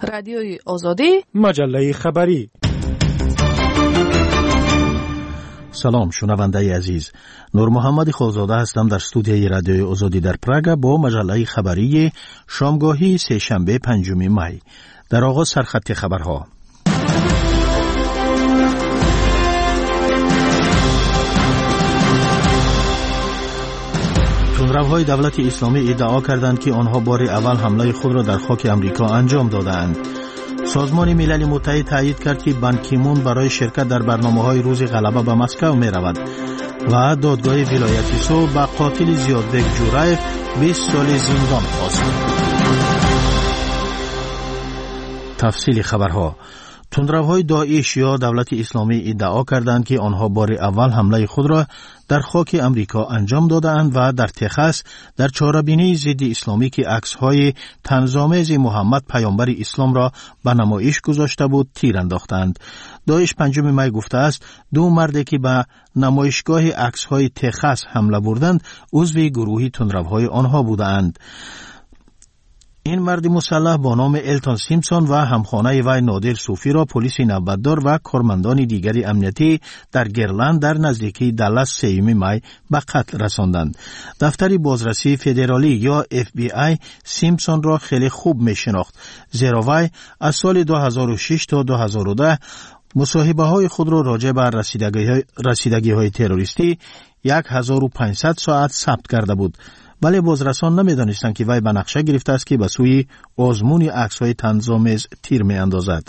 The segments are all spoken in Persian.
رادیوی آزادی، مجله خبری. سلام شنونده عزیز، نور محمد خالزاده هستم در استودیوی رادیوی آزادی در پراگ با مجله خبری شامگاهی سه‌شنبه 5 می. در آغاز سرخط خبرها. تندروهای دولت اسلامی ادعا کردند که آنها بار اول حمله خود را در خاک امریکا انجام دادند. سازمان ملل متحد تایید کرد که بان کی مون برای شرکت در برنامه‌های روز غلبه به مسکو می‌رود و دادگاه ولایتی سو به قاتل زیادبک جورایف 20 سال زندان خواست. تفصیل خبرها. تندروهای داعش یا دولت اسلامی ادعا کردند که آنها بار اول حمله خود را در خاک امریکا انجام دادند و در تگزاس در چهاربینی ضد اسلامی که عکس‌های طنزآمیز محمد پیامبر اسلام را به نمایش گذاشته بود تیر انداختند. داعش 5 می گفته است 2 مردی که به نمایشگاه عکس‌های تگزاس حمله بردند عضو گروه تندروهای آنها بودند. این مرد مسلح با نام التون سیمپسون و همخانه وی نادر صوفی را پلیس نوبتدار و کارمندان دیگری امنیتی در گرلند در نزدیکی دالاس 3 می به قتل رساندند. دفتر بازرسی فدرالی یا FBI سیمپسون را خیلی خوب می شناخت، زیرا وی از سال 2006 تا 2010 مصاحبه های خود را راجع به رسیدگی های تروریستی 1500 ساعت ثبت کرده بود. ولی بازرسان نمی‌دانستند که وی به نقشه گرفته است که به سوی آزمون عکس‌های طنزآمیز تیر می‌اندازد.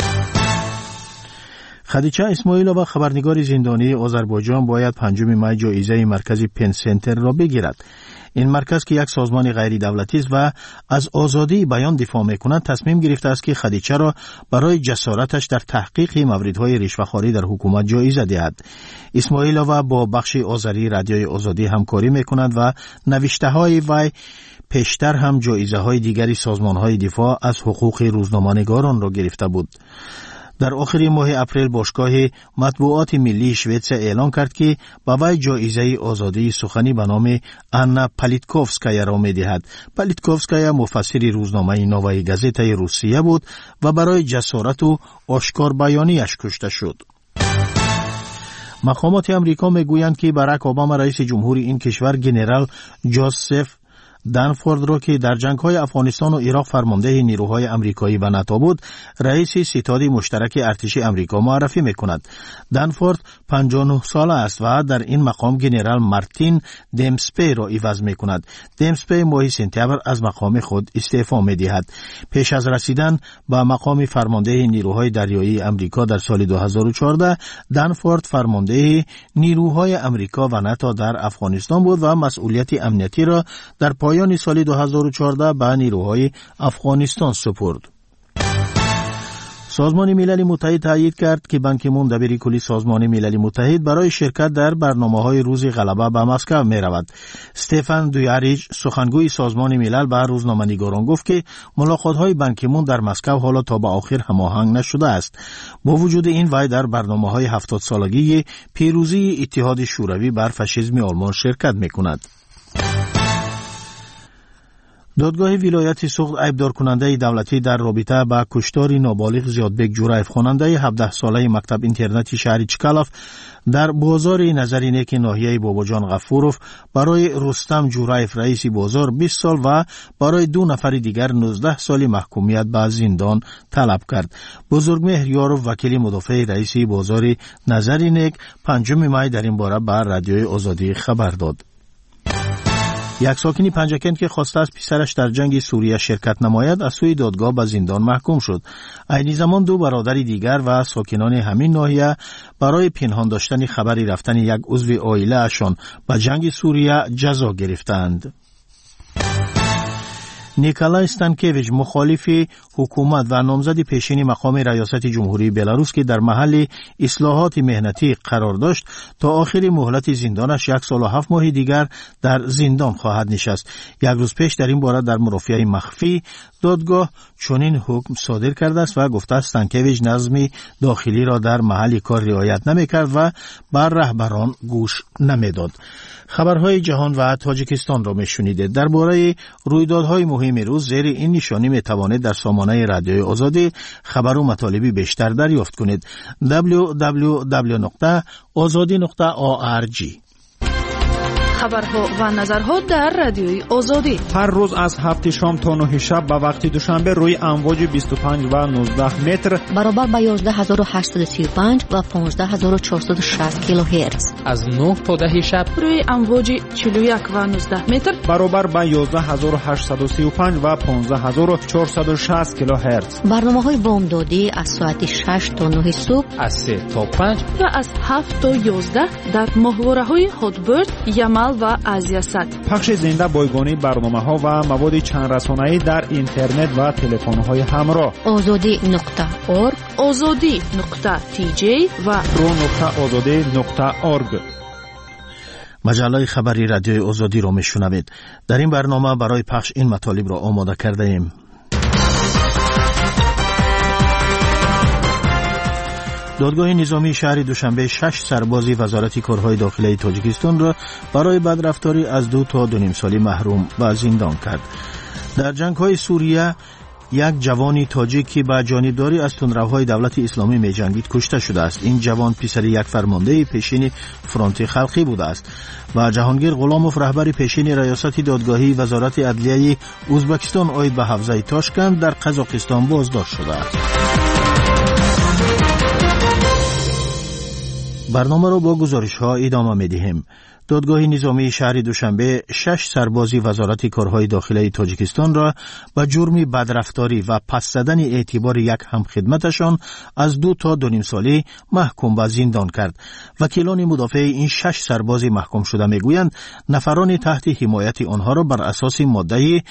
خدیجه اسماعیلووا خبرنگار زندانی آذربایجان باید 5 می جایزه مرکز پن سنتر را بگیرد. این مرکز که یک سازمان غیر دولتی است و از آزادی بیان دفاع می‌کند تصمیم گرفته است که خدیجه را برای جسارتش در تحقیق موردهای رشوه‌خواری در حکومت جایزه دهد. اسماعیلووا با بخش آذری رادیوی آزادی همکاری می‌کند و نوشته‌های وی پیشتر هم جایزه‌های دیگری سازمان‌های دفاع از حقوق روزنامه‌نگاران را گرفته بود. در آخر ماه اپریل باشگاه مطبوعات ملی شوئد اعلام کرد که به وی جایزه آزادی سخنی به نام آنا پالیتکوفسکایا را می‌دهد. پالیتکوفسکایا مفسر روزنامه نوای گازیتای روسیه بود و برای جسارت و آشکار بیانیش کشته شد. مقامات امریکا میگویند که باراک اوباما رئیس جمهور این کشور جنرال جوزف دنفورد را که در جنگ‌های افغانستان و عراق فرمانده نیروهای آمریکایی و ناتو بود رئیس ستاد مشترک ارتش آمریکا معرفی می‌کند. دنفورد 59 ساله است و در این مقام جنرال مارتین دمسپی را عوض می‌کند. دمسپی ماه سپتامبر از مقام خود استعفا می‌دهد. پیش از رسیدن به مقام فرمانده نیروهای دریایی آمریکا در سال 2014 دنفورد فرمانده نیروهای آمریکا و ناتو در افغانستان بود و مسئولیت امنیتی را در پایان سال 2014 به نیروهای افغانستان سپرد. سازمان ملل متحد تایید کرد که بان کی مون دبیر کلی سازمان ملل متحد برای شرکت در برنامه‌های روز غلبه به مسکو می‌رود. استفان دویاریچ سخنگوی سازمان ملل به روزنامه‌نگاران گفت که ملاقات‌های بان کی مون در مسکو حالا تا به آخر هماهنگ نشده است. با وجود این وی در برنامه‌های 70 سالگی پیروزی اتحاد شوروی بر فاشیسم آلمان شرکت می‌کند. دادگاه ولایت سوخت عیبدار کننده دولتی در رابطه با کشتار نابالغ زیادبک جورایف خواننده 17 ساله مکتب اینترنتی شهر چکالف در بازار نظرینک ناحیه باباجان غفوروف برای رستم جورایف رئیس بازار 20 سال و برای 2 نفر دیگر 19 سال محکومیت به زندان طلب کرد. بزرگمهر یاروف وکیل مدافع رئیس بازار نظرینک 5 می در این باره به رادیوی آزادی خبر داد. یک ساکن پنجکند که خواسته از پسرش در جنگ سوریه شرکت نماید از سوی دادگاه به زندان محکوم شد. عین زمان 2 برادر دیگر و ساکنان همین ناحیه برای پنهان داشتن خبری رفتن یک عضو عائله اشان به جنگ سوریه جزا گرفتند. نیکولای استانکیویچ مخالف حکومت و نامزد پیشین مقام ریاست جمهوری بلاروس که در محل اصلاحات مهنتی قرار داشت تا آخر مهلت زندانش 1 سال و 7 ماه دیگر در زندان خواهد نشست. 1 روز پیش در این باره در مرافعه مخفی دادگاه چنین حکم صادر کرده است و گفته است استانکیویچ نظم داخلی را در محل کار رعایت نمی‌کرد و بر رهبران گوش نمی‌داد. خبرهای جهان و تاجیکستان را می‌شنیدید. درباره رویدادهای مهم روز زیر این نشانی می توانید در سامانه رادیوی آزادی خبر و مطالبی بیشتر دریافت کنید. www.azadi.org. خبرها و نظرها در رادیوی آزادی هر روز از 7 شام تا 9 شب به وقت دوشنبه روی امواج 25 و 19 متر برابر با 11835 و 15460 کیلوهرتز. از 9 تا 10 شب روی امواج 41 و 19 متر برابر با 11835 و 15460 کیلوهرتز. برنامه‌های بامدادی از ساعت 6 تا 9 صبح، از 3 تا 5 و از 7 تا 11 در ماهواره‌های هاتبرد، یمل و آزیاسات. پخش زنده بایگانی برنامه‌ها و مواد چند رسانه‌ای در اینترنت و تلفن‌های همراه. azadi.org، azadi.tj و pro.azadi.org. مجله خبری رادیوی آزادی را میشنوید. در این برنامه برای پخش این مطالب را آماده کرده ایم. دادگاه نظامی شهر دوشنبه 6 سربازی وزارت کارهای داخلی تاجیکستان را برای بدرفتاری از 2 تا 2.5 سالی محروم و زندان کرد. در جنگ‌های سوریه یک جوانی تاجیک که با جانبداری از تندروهای دولت اسلامی می‌جنگید کشته شده است. این جوان پسر یک فرمانده پیشین فرانت خلقی بوده است و جهانگیر غلاموف رهبر پیشین ریاست دادگاهی وزارت عدلیه ازبکستان عاید به حوزه تاشکند در قزاقستان بازداشت شده است. برنامه را با گزارش‌ها ادامه می‌دهیم. دادگاه نظامی شهر دوشنبه 6 سربازی وزارت کارهای داخلی تاجیکستان را به جرم بدرفتاری و پس زدن اعتبار یک همخدمتشان از 2 تا 2.5 سالی محکوم به زندان کرد. وکیلان مدافع این 6 سرباز محکوم شده میگویند نفران تحت حمایت آنها را بر اساس ماده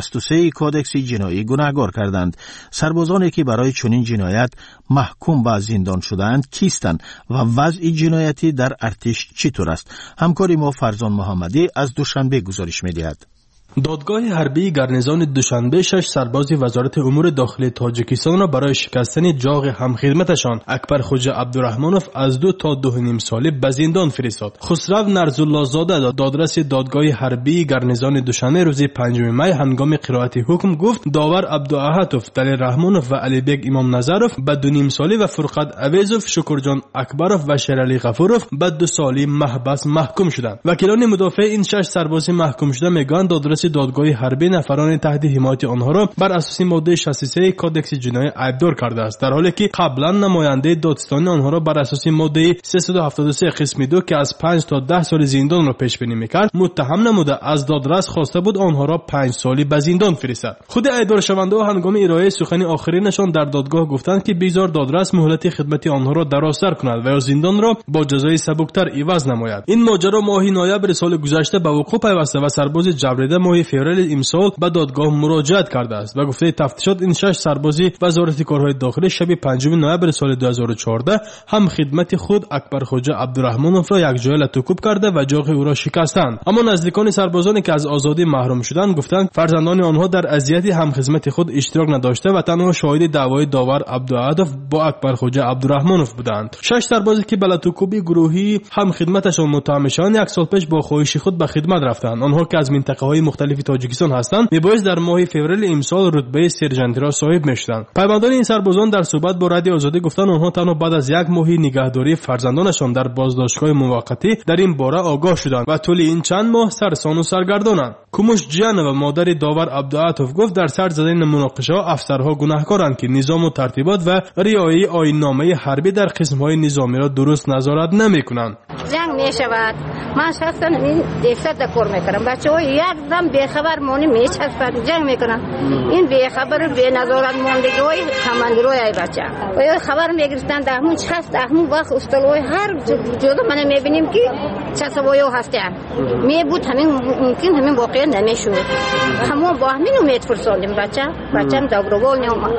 63 کودکس جنایی گناهکار کردند. سربازانی که برای چنین جنایت محکوم به زندان شده‌اند کیستند و وضع جنایتی در ارتش چطور است؟ همکار ما فرزان محمدی از دوشنبه گزارش می‌دهد. دادگاه حربی گرنیزان دوشنبه 6 سربازی وزارت امور داخلی تاجیکستان را برای شکستن جاغ همخدمتشان اکبر خوجا عبدالرحمانوف از 2 تا 2.5 ساله به زندان فرستاد. خسرو نرزالله زاده دادرس دادگاه حربی گرنیزان دوشنبه روز 5 می هنگام قرائت حکم گفت داور عبدالعهاتوف، دلیل رحمانوف و علی بیگ امام نظروف به 2.5 ساله و فرقت اویزوف، شکرجان اکبروف و شیرعلی غفوروف به 2 سالی محبس محکوم شدند. وکیلان مدافع این 6 سرباز محکوم شده میگویند دادرس دادگاه حربی نفران تحت حمایت آنها را بر اساس ماده 63 کودکس جنایی عیبدار کرده است، در حالی که قبلا نماینده دادستانی آنها را بر اساس ماده 373 قسم 2 که از 5 تا 10 سال زندان را پیش بینی میکرد متهم نموده از دادرس خواسته بود آنها را 5 سالی به زندان فرستد. خود عیبدار شونده ها هنگام ارائه سخن آخرینشان در دادگاه گفتند که بیزار دادرس مهلت خدمت آنها را درازتر کند و یا زندان را با جزای سبکتر عوض نماید. این ماجرا ماه نوامبر سال گذشته به وقوع پیوسته و سرباز جبریده ماه فوریه امسال به دادگاه مراجعت کرده است و گفته تفتیشات این 6 سربازی وزارت کارهای داخلی شب 5 نوامبر سال 2014 هم خدمت خود اکبر خوجا عبدالرحمانوف را یک جای لطوکوب کرده و جاغ او را شکستند. اما نزدیکان سربازانی که از آزادی محروم شدند گفتند فرزندان آنها در اذیت هم خدمت خود اشتراک نداشته و تنها شاهد دعوای داور عبدالعهاتوف با اکبر خوجا عبدالرحمانوف بودند. 6 سربازی که به لطوکوبی گروهی هم خدمتشان متهم شدند یک سال پیش با خواهش خود به خدمت رفتند. آنها که از منطقه‌های مختلف تاجیکستان هستند میبایست در ماه فوریه امسال رتبه سرجنتی را صاحب میشدند. پیوندان این سربازان در صحبت با رادیو آزادی گفتند آنها تنها بعد از یک ماه نگهداری فرزندانشان در بازداشتگاه موقتی در این باره آگاه شدند و طول این چند ماه سرسان و سرگردانند. کوموش جیان و مادر داور عبدالعهاتوف گفت در سر زدن مناقشه افسرها گناهکارند که نظام و ترتیبات و رعایت آیین‌نامه حربی در قسم‌های نظامی را درست نظارت نمی‌کنند. جنگ میشود. من شخصا این دهشت کار میکنم. بچه‌ها یکدم بیخبر مونی میچسبن جنگ میکنن. این بیخبر بی نظارت موندگی کماندروی ای بچه. و یا خبر میگرفتن دهمون چست دهمون وقت استلوی هر جدا من میبینیم که چه سوایی هستن. میبود همین ممکن همین واقعا نمیشود. همون با همین امید فرستادیم بچه‌م داغروال نیومد.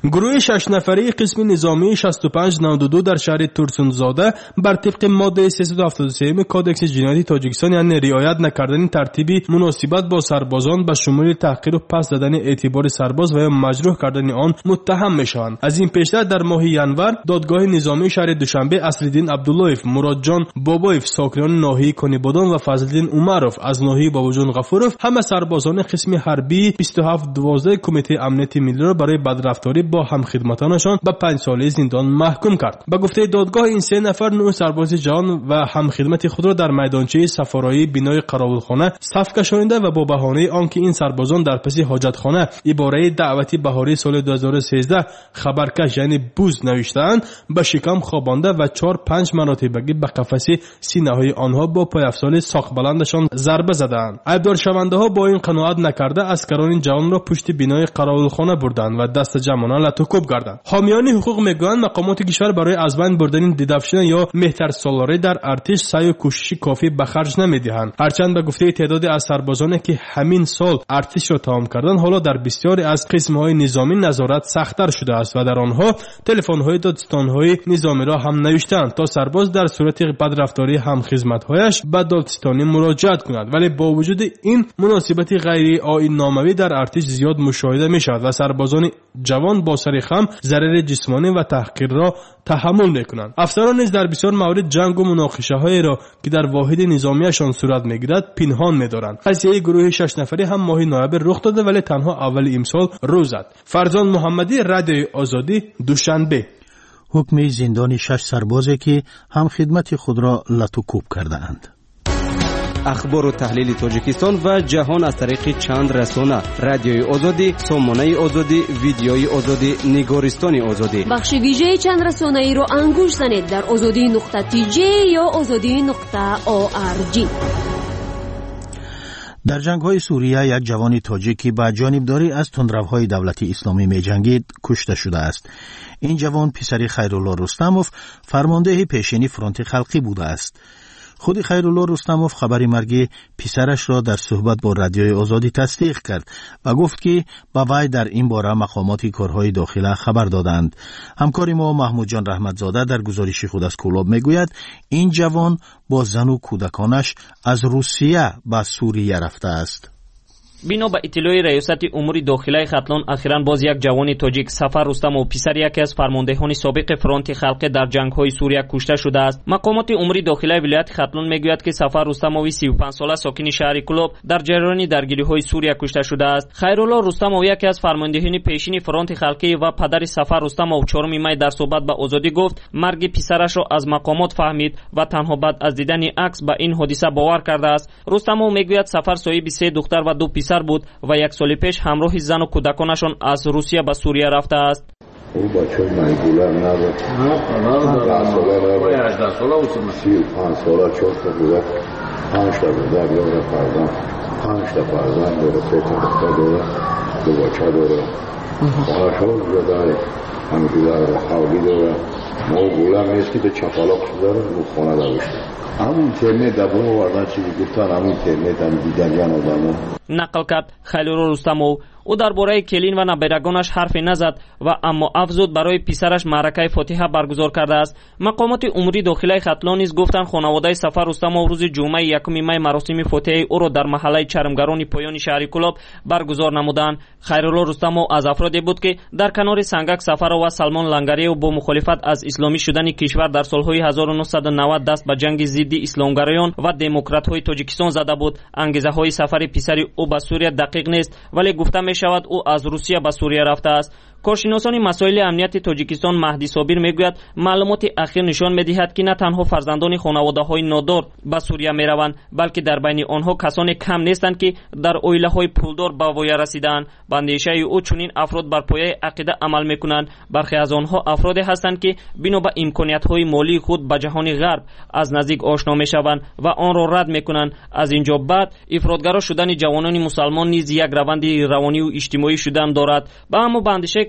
گروه 6 نفره قسم نظامی 6592 در شهر تورسونزاده بر طبق ماده 373 کودکس جنایتی تاجیکستان یعنی رعایت نکردن ترتیبی مناسبت با سربازان به شمول تحقیر و پس دادن اعتبار سرباز و یا مجروح کردن آن متهم میشوند. از این پیشتر در ماه ینور دادگاه نظامی شهر دوشنبه اصل‌الدین عبداللهیف، مراد جان بابایف ساکنان ناحیه کنیبادان و فضل‌الدین عمروف از ناحیه باباجان غفورف همه سربازان قسم حربی 2712 کمیته امنیت ملی را برای بدرفتاری با همخدمتانشان به 5 ساله زندان محکوم کرد. به گفته دادگاه این 3 نفر 9 سرباز جوان و همخدمت خود را در میدانچه سفارایی بینای قراولخانه صف کشانیده و با بهانه آنکه این سربازان در پس حاجتخانه عباره دعوتی بهاری سال 2013 خبرکش یعنی بوز نوشتند به شکم خوابانده و 4-5 مراتبگی به قفس سینه‌های آنها با پای افسال ساق بلندشان ضربه زدند. عیبدار شونده ها با این قناعت نکرده اسکران جوان را پشت بینای قراولخانه بردند و دست جمعانه لطوکوب کردند. حامیان حقوق میگویند مقامات کشور برای از بین بردن دیدافشن یا مهتر سالاری در ارتش سعی و کوشش کافی به خرج نمیدهند. هرچند به گفته تعدادی از سربازانی که همین سال ارتش را تمام کردند حالا در بسیاری از قسم‌های نظامی نظارت سخت‌تر شده است و در آنها تلفن‌های دادستان‌های نظامی را هم نوشتند تا سرباز در صورت بدرفتاری هم خدمت‌هایش به دادستانی مراجعت کند. ولی با وجود این مناسبت غیر آیین ناموی در ارتش زیاد مشاهده می‌شود و سربازان جوان با سر خم ضرر جسمانی و تحقیر را تحمل می‌کنند. افسران نیز در بسیار موارد جنگ و مناقشه‌های را که در واحد نظامیشان صورت می‌گیرد پنهان می‌دارند. قضیه گروه 6 نفره هم ماه نوامبر رخ داده ولی تنها اول امسال روز زد. فرزان محمدی، رادیوی آزادی، دوشنبه. حکم زندان 6 سربازی که هم خدمت خود را لطوکوب کرده اند. اخبار و تحلیل تاجیکستان و جهان از طریق چند رسانه: رادیوی آزادی، سامانه آزادی، ویدیوی آزادی، نگارستان آزادی. بخش ویژه چند رسانه ای را انگوش زنید در azadi.tj یا azadi.org. در جنگ‌های سوریه یک جوان تاجیکی با جانبداری از تندروهای دولت اسلامی می‌جنگید کشته شده است. این جوان پسر خیرالله رستموف فرمانده پیشینی فرانت خلقی بوده است. خود خیرالله رستموف خبر مرگ پسرش را در صحبت با رادیوی آزادی تصدیق کرد و گفت که با وی در این باره مقامات کارهای داخله خبر دادند. همکار ما محمود جان رحمتزاده در گزارش خود از کولاب میگوید این جوان با زن و کودکانش از روسیه به سوریه رفته است. بنا به اطلاع ریاست امور داخله ختلان اخیراً باز یک جوان تاجیک سفر رستم و پسر یکی از فرماندهان سابق فرانت خلقی در جنگ‌های سوریه کشته شده است. مقامات امور داخله ولایت ختلان میگوید که سفر رستموی 35 ساله ساکن شهر کلوب در جریان درگیری‌های سوریه کشته شده است. خیرالله رستمو یکی از فرماندهان پیشین فرانت خلقی و پدر سفر رستمو 4 می در صحبت با آزادی گفت مرگ پسرش را از مقامات فهمید و تنها بعد از دیدن عکس به این حادثه باور کرده است. رستمو میگوید سفر صاحب 3 دختر و 2 پسر بود و 1 سال پیش همراه زن و کودکانشان از روسیه به سوریه رفته است. او بچه مجبورم نبود 18 ساله بود 35 ساله 4 تا کودک 5 تا دختر داره فرزند 5 تا فرزند داره 3 تا دختر داره 2 بچه داره خواهرشان داره همین داره خواهی داره ما گولم نیست که چپالاک داره و خانه داشته همون ترنت دبون وردن چیزی گفتن همون ترنت هم دیدن یا نادمون نقل کرد خیرالله رستمو. او درباره کلین و نبرگانش حرفی نزد و اما افزود برای پسرش معرکه فاتحه برگزار کرده است. مقامات اموری داخلی ختلان نیز گفتند خانواده سفر رستمو روز جمعه 1 می مراسم فاتحه او را در محله چرمگران پایان شهر کلاب برگزار نمودند. خیرالله رستمو از افرادی بود که در کنار سنگک سفر و سلمان لنگری و با مخالفت از اسلامی شدن کشور در سالهای 1990 دست به جنگ ضد اسلامگرایان و دموکرات‌های تاجیکستان زده بود. انگیزه‌های سفر پسر او به سوریه دقیق نیست ولی گفته می شود او از روسیه به سوریه رفته است. کارشناسان مسائل امنیت تاجیکستان مهدی صابر میگوید معلومات اخیر نشان میدهد که نه تنها فرزندان خانواده‌های نادار به سوریه میروند بلکه در بین آنها کسانی کم نیستند که در عائله‌های پولدار به وای رسیدند. به اندیشه او چنین افراد بر پایه عقیده عمل میکنند. برخی از آنها افرادی هستند که بنا به امکانیت‌های مالی خود به جهان غرب از نزدیک آشنا میشوند و آن را رد میکنند. از اینجا بعد افراطگرا شدن جوانان مسلمان نیز یک روند روانی و اجتماعی شدن دارد. با اما به اندیشه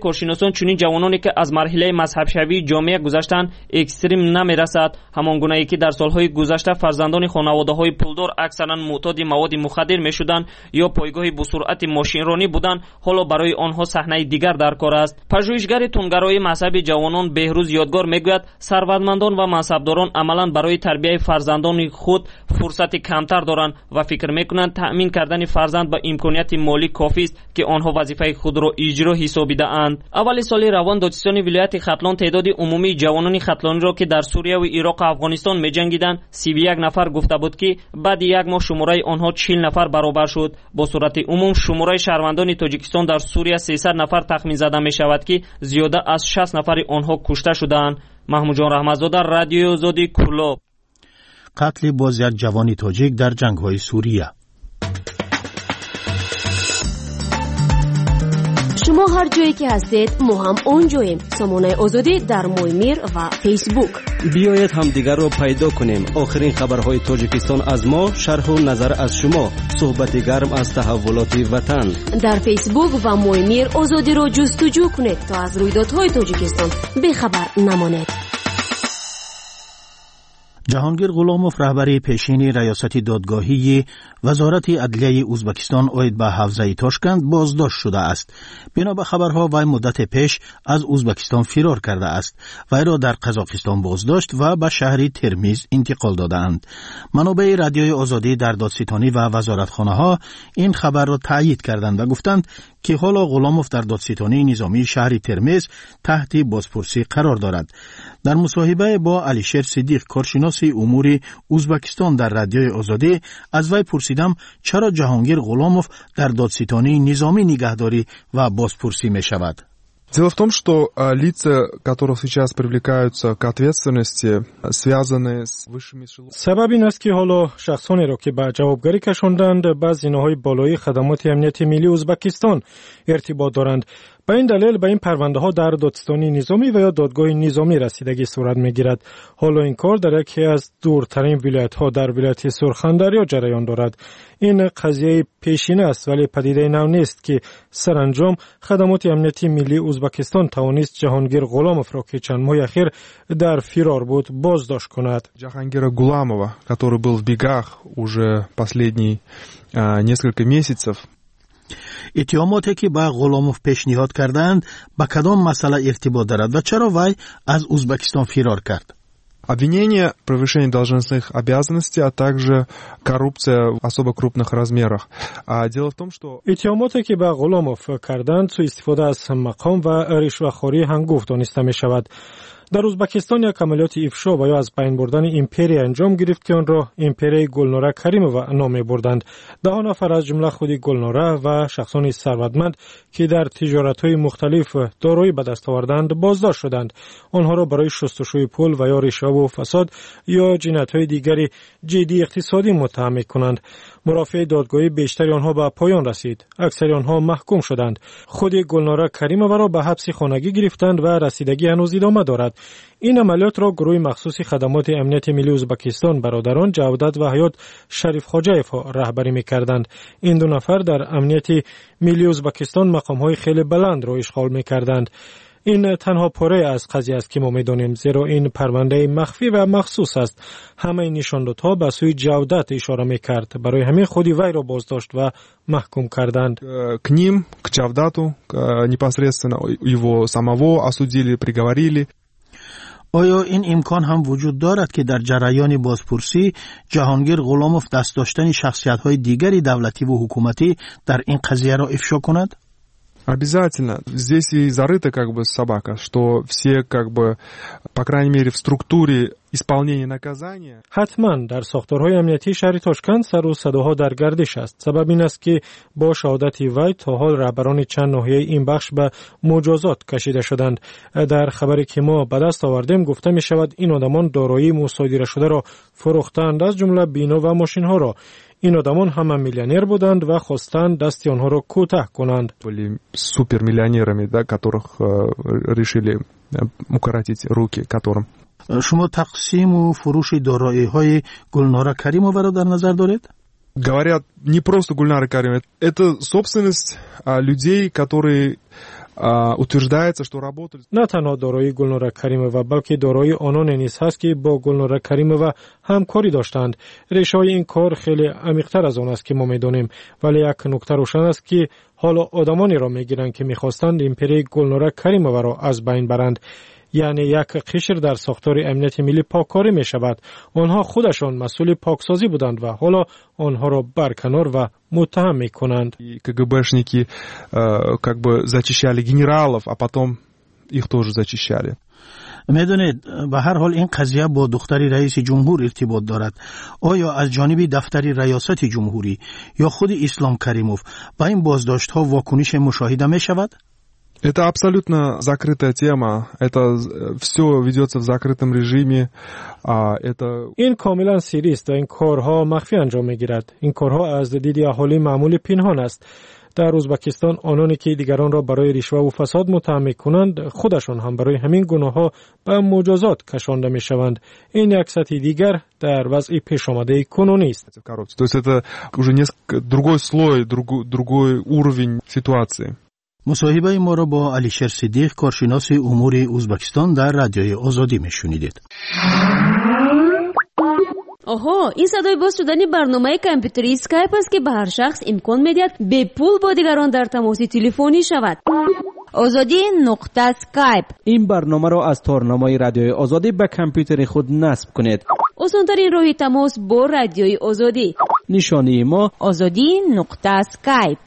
کارشناسان چنین جوانانی که از مرحله مذهب‌شوی جامعه گذشتن اکستریم نمی‌رسد، همان گونه‌ای که در سال‌های گذشته فرزندان خانواده‌های پولدار اکثراً معتاد مواد مخدر می‌شدند یا پایگاه بسرعت ماشینرانی بودند، حالا برای آنها صحنه دیگر در کار است. پژوهشگر تندگرای مذهبی جوانان بهروز یادگار میگوید ثروتمندان و منصبداران عملاً برای تربیت فرزندان خود فرصت کمتر دارند و فکر می‌کنند تأمین کردن فرزند با امکانات مالی کافی است که آنها وظیفه خود را اجرا حسابیده اند. اول سال روان دادستان ولایت ختلان تعداد عمومی جوانان ختلانی را که در سوریه و عراق و افغانستان می‌جنگیدند 31 نفر گفته بود که بعد یک ماه شماره آنها 40 نفر برابر شد. با صورت عموم شماره شهروندان تاجیکستان در سوریه 300 نفر تخمین زده می‌شود که زیاده از 60 نفر آنها کشته شدند. محمود جان رحمت‌زاده، رادیو آزادی، کلوب. قتل باز یک جوان تاجیک در جنگ‌های سوریه. شما هر جایی که هستید ما هم اونجاییم. سامانه آزادی در مویمیر و فیسبوک. بیایید همدیگر رو پیدا کنیم. آخرین خبرهای تاجیکستان از ما، شرح و نظر از شما، صحبت گرم از تحولات وطن. در فیسبوک و مویمیر آزادی رو جستجو کنید تا از رویدادهای تاجیکستان بیخبر نمانید. جهانگیر غلاموف رهبری پیشین ریاست دادگاهی وزارت عدلیه ازبکستان اوید به حوزه تاشکند بازداشت شده است. بنا به خبرها وی مدت پیش از ازبکستان فرار کرده است. وی را در قزاقستان بازداشت و به شهر ترمیز انتقال دادند. منابع رادیوی آزادی در دادستانی و وزارتخانه ها این خبر را تایید کردند و گفتند که حالا غلاموف در دادستانی نظامی شهر ترمیز تحت بازپرسی قرار دارد. در مصاحبه با علیشیر صدیق کارشناس امور ازبکستان در رادیوی آزادی از وی پرسیدم چرا جهانگیر غلاموف در دادستانی نظامی نگهداری و بازپرسی می شود. Дело в том, что лица, которые сейчас привлекаются к ответственности, связаны с высшими эшелонами. سبب این است که حالا شخصانی را که به جوابگری کشاندند به زینه‌های بالایی خدمات امنیتی ملی ازبکستان ارتباط دارند. به این دلیل به این پرونده ها در دادستانی نظامی و یا دادگاه نظامی رسیدگی صورت میگیرد. حالا این کار در یکی از دورترین ولایت ها در ولایت سرخندریا جریان دارد. این قضیه پیشینه است ولی پدیده نو نیست که سرانجام خدمات امنیتی ملی ازبکستان توانست جهانگیر غلاموف را که چند ماه اخیر در فرار بود بازداشت کند. Джахангира Гуламова, который был в бегах уже последние несколько месяцев. اتهاماتی که به غلاموف پیشنهاد کردند با کدام مسئله ارتباط دارد و چرا وی از ازبکستان فرار کرد؟ Обвинение в превышении должностных обязанностей, а также коррупция в особо крупных размерах. Дело в том, что اتهاماتی که به غلاموف کردند سوء استفاده از مقام و رشوه‌خوری هنگفت دانسته می شود. در ازبکستان یک عملیات افشا و یا از بین بردن ایمپری انجام گرفت که آن را ایمپری گلناره کریمووا نام بردند. 10 نفر از جمله خود گلناره و شخصان ثروتمند که در تجارت‌های مختلف دارایی به دست آوردند بازداشت شدند. آنها را برای شستشوی پول و یا رشوه و فساد یا جنایت‌های دیگری جدی اقتصادی متهم می‌کنند. مرافع دادگاهی بیشتر آنها به پایان رسید. اکثر آنها محکوم شدند. خود گلناره کریمووا را به حبس خانگی گرفتند و رسیدگی هنوز ادامه دارد. این عملیات را گروه مخصوص خدمات امنیت ملی ازبکستان برادران جودت و حیات شریف خواجایف رهبری می‌کردند. این 2 نفر در امنیت ملی ازبکستان مقام‌های خیلی بلند را اشغال می‌کردند. این تنها پاره از قضیه است که ما می‌دانیم، زیرا این پرونده مخفی و مخصوص است. همه نشاندادها به سوی جودت اشاره می‌کرد. برای همین خودی وی را بازداشت و محکوم کردند. К ним, к Чавдату, непосредственно его самого осудили, приговорили. آیا این امکان هم وجود دارد که در جریان بازپرسی جهانگیر غلاموف دست داشتن شخصیت‌های دیگری دولتی و حکومتی در این قضیه را افشا کند؟ Обязательно. Здесь и зарыта как бы собака, что все как бы, по крайней мере, в структуре исполнения наказания. حتما در ساختارهای امنیتی شهر تاشکند سر و صداها در گردش است. سبب این است که با شهادت وی تا حال رهبران چند ناحیه این بخش به مجازات کشیده شدند. در خبری که ما به دست آوردیم گفته می شود این آدمان دارایی مصادره شده را فروختند، از جمله بینا و ماشین ها را. این آدمان همه میلیونر بودند و خواستند دست آنها را کوتاه کنند. Были супермиллионерами, да, которых решили укоротить руки которым. شما تقسیم و فروش دارایی‌های گلناره کریمووا را در نظر دارید؟ Говорят, не просто Гульнара Каримова, это собственность людей, которые утверждается, что работали. نه تنها دارایی گلنار کریمова بلکه دارایی آنان نیز هست که با گلنار کریمova همکاری داشتند. ریشه‌های این کار خیلی عمیق‌تر از آن است که ما می‌دانیم، ولی یک نکته روشن است که حالا آدمانی را می‌گیرند که می‌خواستند ایمپری گلنار کریمova را از بین برند. یعنی یک قشر در ساختار امنیت ملی پاککاری می شود. آنها خودشان مسئول پاکسازی بودند و حالا آنها را برکنار و متهم می کنند. КГБшники как бы зачищали генералов, а потом их тоже зачищали. میدونید به هر حال این قضیه با دختر رئیس جمهور ارتباط دارد. آیا از جانب دفتر ریاست جمهوری یا خود اسلام کریموف با این بازداشت ها واکنش مشاهده می شود؟ Это абсолютно закрытая тема. Это все ведется в закрытом режиме. این کاملا سری است و این کارها مخفی انجام میگیرد. این کارها از دید اهالی معمول پنهان است. در ازبکستان آنانی که دیگران را برای رشوه و فساد متهم می‌کنند خودشان هم برای همین گناه‌ها به مجازات کشانده می‌شوند. این یک سطح دیگر در وضع پیش آمده کنونی است. То есть это уже несколько другой слой, другой уровень ситуации. مصاحبه ما را با علیشر صدیق کارشناس امور ازبکستان در رادیوی آزادی میشنیدید. آها، این صدای باز شدن برنامه کامپیوتری اسکایپ است که به هر شخص امکان می‌دهد به پول با دیگران در تماس تلفنی شود. آزادی نقطه اسکایپ. این برنامه را از تارنمای رادیوی آزادی به کامپیوتر خود نصب کنید. آسان‌ترین راه تماس با رادیوی آزادی. نشانی ما آزادی نقطه اسکایپ.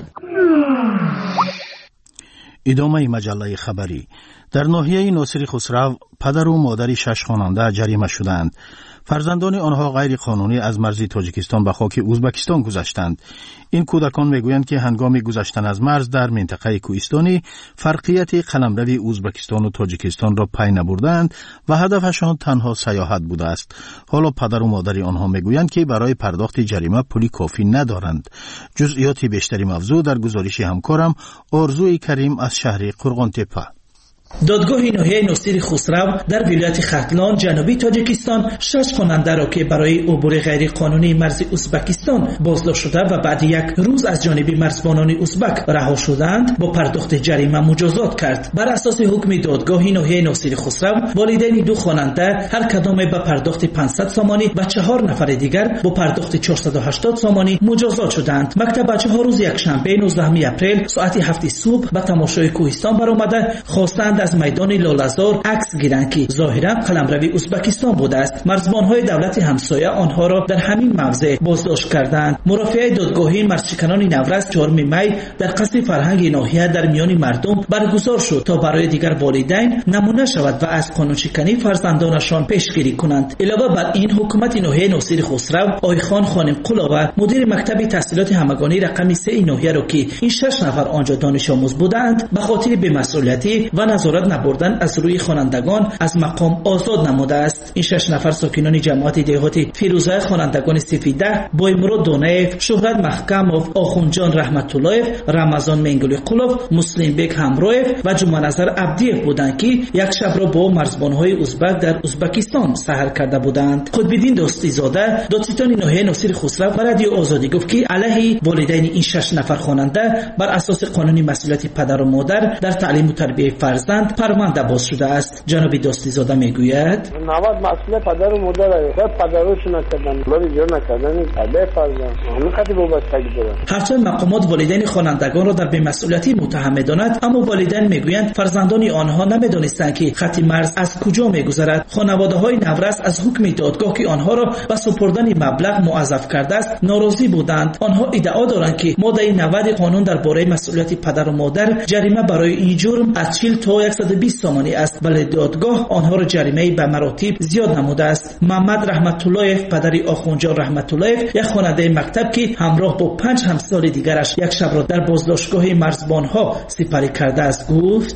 ادامه مجله خبری. در ناحیه ناصر خسرو پدر و مادر 6 خواننده جریمه شدند. فرزندان آنها غیر قانونی از مرز تاجیکستان به خاک ازبکستان گذشتند. این کودکان میگویند که هنگام گذشتن از مرز در منطقه کوهستانی فرقیت قلمرو ازبکستان و تاجیکستان را پی نبردند و هدفشان تنها سیاحت بوده است. حالا پدر و مادر آنها میگویند که برای پرداخت جریمه پولی کافی ندارند. جزئیات بیشتری موضوع در گزارش همکارم آرزوی کریم از شهر قرغانتپه. دادگاه ناحیه ناصر خسرو در ولایت ختلان جنوبی تاجیکستان 6 خواننده را که برای عبور غیر قانونی مرز ازبکستان بازداشت شده و بعد یک روز از جانب مرزبانان ازبک رها شدند با پرداخت جریمه مجازات کرد. بر اساس حکم دادگاه ناحیه ناصر خسرو والدین 2 خواننده هر کدام به پرداخت 500 سامانی و 4 نفر دیگر با پرداخت 480 سامانی مجازات شدند. مکتب بچه‌ها روز یکشنبه 19 اپریل ساعت 7 صبح به تماشای کوهستان برآمده خواستند از میدان لالزار عکس گیرند که ظاهرا قلمرو ازبکستان بوده است. مرزبان‌های دولت همسایه آنها را در همین موضع بازداشت کردند. مرافعه دادگاهی مرزشکنان نورز 4 می در قصر فرهنگ ناحیه در میان مردم برگزار شد تا برای دیگر والدین نمونه شود و از قانونشکنی فرزندانشان پیشگیری کنند. علاوه بر این حکومت ناحیه ناصر خسرو آیخان خانم قلاوه مدیر مکتب تحصیلات همگانی رقم 3 ناحیه را که این 6 نفر آنجا دانش آموز بودند به خاطر بی‌مسئولیتی و نظارت نبردن از روی خوانندگان از مقام آزاد نموده است. این 6 نفر ساکنان جماعت دهاتی فیروزه خوانندگان سفیده، بایمرود دونایف، شهرت محکموف، آخونجان رحمت اللهیف، رمضان منگولی قلوف، مسلم بیگ همرویف و جمعه نظر عبدیف بودند که یک شب را با مرزبانهای ازبک در ازبکستان سحر کرده بودند. خودبدین دوستی زاده دادستان ناحیه ناصر خسرو و رادیو آزادی گفت که علیه والدین این 6 نفر خواننده بر اساس قانونی مسئولیت پدر و مادر در تعلیم و تربیت فرزند پرونده باز شده است. جناب دوستی زاده میگوید 90 مسئله پدر و مادر است. پدرشون نکردن، ولی جور نکردن تربیت فرزند. همین خاطر وابستگی دارن. هرچند مقامات والدین خوانندگان را در بی‌مسئولیتی متهم می‌دانند، اما والدین میگویند فرزندان آنها نمی‌دانستند که خط مرز از کجا می‌گذرد. خانواده‌های نورز از حکم دادگاه که آنها را به سپردن مبلغ موظف کرده است ناراضی بودند. آنها ادعا دارند که ماده 90 قانون درباره مسئولیت پدر و مادر جریمه برای این جرم از 40 تا 120 سامانی است، ولی دادگاه آنها را جریمه به مراتب زیاد نموده است. محمد رحمت اللهیف پدر آخونجان رحمت اللهیف یک خواننده مکتب که همراه با 5 همسال دیگرش یک شب را در بازداشتگاه مرزبانها سپری کرده است گفت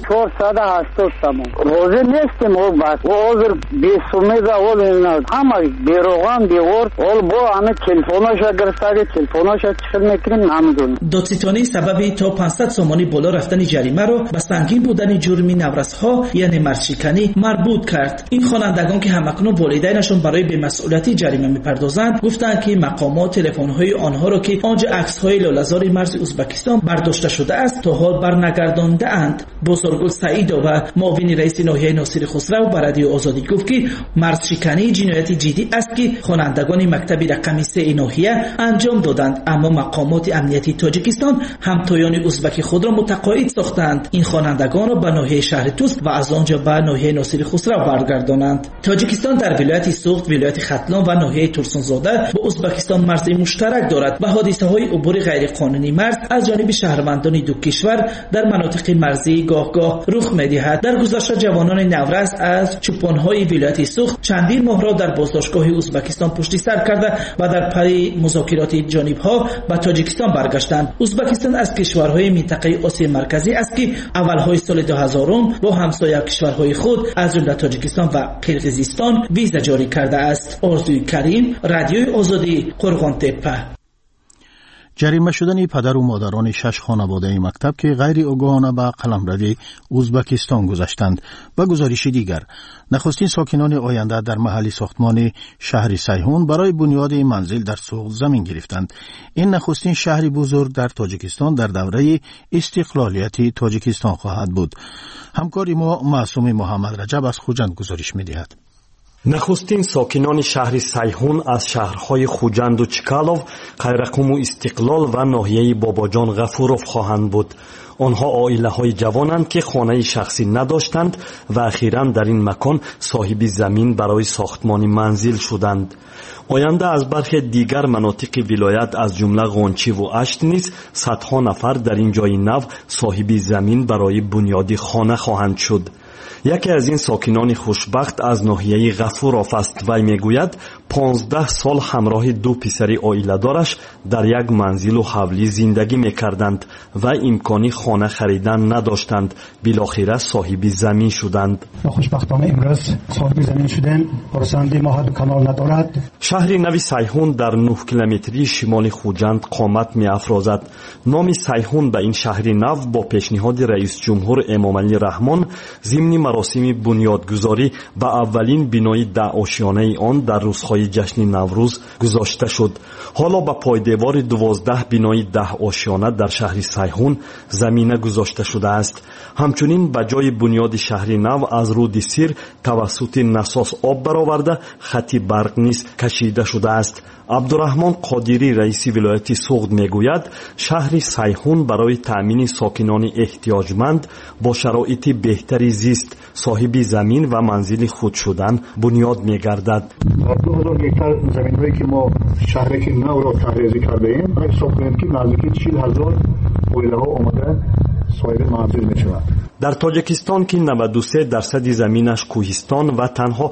480 سامان روزه نیستیم او بس حاضر بیسومید اول اینا همه بیروغان بیور اول با همه تلفناش گرفتاری تلفناش چخل میکنیم نمیدونیم. دادستانی سبب تا 500 سامانی بالا رفتن جریمه را به سنگین بودن جرم همین نورس‌ها یعنی مردشکنی مربوط کرد. این خوانندگان که همکنون والدینشون برای بی‌مسئولیتی جریمه می‌پردازند گفتند که مقامات تلفن‌های آنها را که آنجا عکس‌های لاله‌زار مرز ازبکستان برداشته شده است تا حال برنگردانده‌اند. بزرگل سعید و معاون رئیس ناحیه ناصر خسرو به رادیو آزادی گفت که مردشکنی جنایت جدی است که خوانندگان مکتب رقم 3 ناحیه انجام دادند، اما مقامات امنیتی تاجیکستان همتایان ازبک خود را متقاعد ساختند این خوانندگان را به ناحیه شهر توس و از آنجا به ناحیه ناصر خسرو برگردانند. تاجیکستان در ولایت سوخت، ولایت ختلان و ناحیه ترسونزاده با ازبکستان مرز مشترک دارد و حادثه‌های عبور غیرقانونی مرز از جانب شهروندان دو کشور در مناطق مرزی گاه رخ می‌دهد. در گذشته جوانان نورس از چوپان‌های ولایت سوخت چندین ماه را در بازداشتگاه ازبکستان پشت سر کرده و در پی مذاکرات جانب‌ها به تاجیکستان برگشتند. ازبکستان از کشورهای منطقه آسیا مرکزی است که اولهای سال 2000 با همسایه کشورهای خود از جمله تاجیکستان و قرقیزستان ویزا جاری کرده است. آرزوی کریم، رادیوی آزادی، قرغان‌تپه. جریمه شدن پدر و مادران 6 خانواده مکتب که غیر آگاهانه به قلمروی ازبکستان گذشتند. به گزارش دیگر، نخستین ساکنان آینده در محل ساختمان شهر سیحون برای بنیاد منزل در سوق زمین گرفتند. این نخستین شهری بزرگ در تاجیکستان در دوره استقلالیت تاجیکستان خواهد بود. همکار ما معصوم محمد رجب از خوجند گزارش می‌دهد. نخستین ساکنان شهر سیحون از شهرهای خوجند و چکالوف، قیرقوم و استقلال و ناحیه باباجان غفوروف خواهند بود. آنها عائله‌های جوانند که خانه شخصی نداشتند و اخیراً در این مکان صاحب زمین برای ساختمان منزل شدند. آینده از برخی دیگر مناطق ولایت از جمله قونچی و اشت نیز صدها نفر در این جای نو صاحب زمین برای بنیاد خانه خواهند شد. یکی از این ساکنان خوشبخت از ناحیه غفوروف است. وی میگوید 15 سال همراه 2 پسر عائله‌دارش در یک منزل و حولی زندگی میکردند و امکانی خانه خریدن نداشتند. بالاخره صاحب زمین شدند. خوشبختانه امروز صاحب زمین شدن. رسانده ما حد کانال ندارد. شهر نوی سیحون در 9 کیلومتری شمال خوجند قامت می‌افرازد. نام سیحون به این شهر نو با پیشنهاد رئیس جمهور امامعلی رحمان ضمن مراسم بنیادگذاری و اولین بنای 10 آشیانه آن در روزهای جشن نوروز گذاشته شد. حالا به پایدیوار 12 بنای 10 آشیانه در شهر سیحون زمینه گذاشته شده است. همچنین به جای بنیاد شهر نو از رود سیر توسط نساس آب برآورده خط برق نیز کشیده شده است. عبدالرحمن قادری رئیس ولایت سوغد میگوید شهر سیحون برای تأمین ساکنان احتیاجمند با شرایط بهتری زیست صاحب زمین و منزل خود شدن بنیاد میگردد. 2000 هکتار زمین‌هایی که ما شهری که نو را طرح‌ریزی کرده ایم حساب کنیم که نزدیک 40000 عائله‌ها آمده صاحب منزل میشوند. در تاجیکستان که 93% زمینش کوهستان و تنها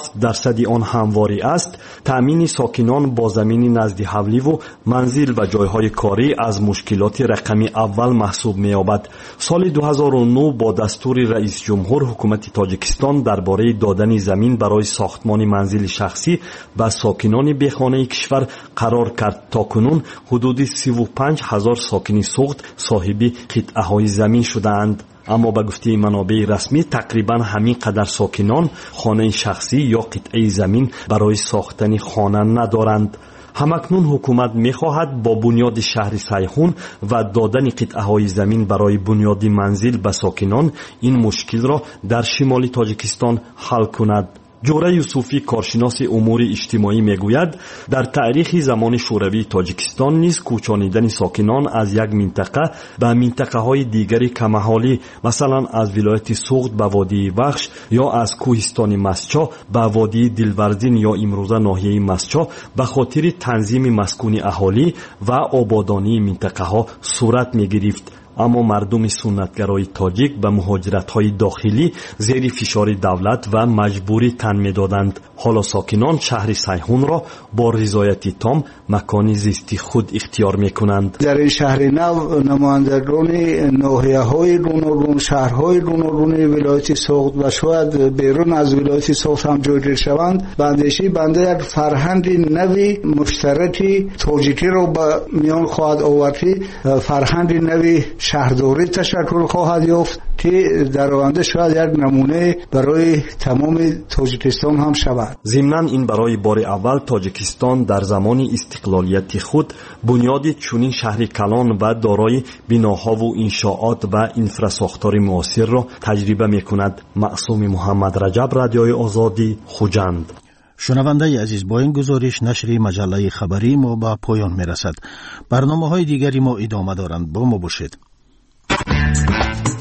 7% آن همواری است، تأمین ساکنان با زمین نزد حولی و منزل و جایهای کاری از مشکلات رقم اول محسوب می‌یابد. سال 2009 با دستور رئیس جمهور حکومت تاجیکستان درباره دادن زمین برای ساختمان منزل شخصی به ساکنان بیخانه کشور قرار کرد. تاکنون حدود 35000 ساکن سوغد صاحب قطعه‌های زمین شدند. اما به گفته منابع رسمی تقریبا همین قدر ساکنان خانه شخصی یا قطعه زمین برای ساختن خانه ندارند. همکنون حکومت می‌خواهد با بنیاد شهر سیحون و دادن قطعه‌های زمین برای بنیاد منزل به ساکنان این مشکل را در شمال تاجیکستان حل کند. جوره یوسفی کارشناس امور اجتماعی میگوید در تاریخ زمان شوروی تاجیکستان نیز کوچانیدن ساکنان از یک منطقه به منطقه‌های دیگری کم‌اهالی مثلا از ولایت سوغد به وادی وخش یا از کوهستان مسچا به وادی دلورزین یا امروزه ناحیه مسچا به خاطر تنظیم مسکونی اهالی و آبادانی منطقه‌ها صورت می‌گرفت. اما مردم سنتگرای تاجیک به مهاجرت‌های داخلی زیر فشار دولت و مجبوری تن می‌دادند. حالا ساکنان شهر سیحون را با رضایت تام مکان زیستی خود اختیار می‌کنند. در این شهر نو نمایندگان ناحیه‌های رونورون، شهرهای رونورون ولایت سوغد و شاید بیرون از ولایت سوغد هم جویده شوند. بندشی بنده فرهنگ نوی مشترکی تاجیکی را به میان خواهد آورد. فرهنگ نوی شهرداری تشکل خواهد یافت که در آینده شاید یک نمونه برای تمام تاجیکستان هم شود. ضمناً این برای بار اول تاجیکستان در زمان استقلالیت خود بنیاد چنین شهری کلان و دارای بناها و انشاءات و انفراساختار معاصر را تجربه می‌کند. معصوم محمد رجب، رادیوی آزادی، خوجند. شنونده عزیز، با این گزارش نشر مجله خبری ما به پایان میرسد. برنامه‌های دیگری ما ادامه دارند. با ما باشید.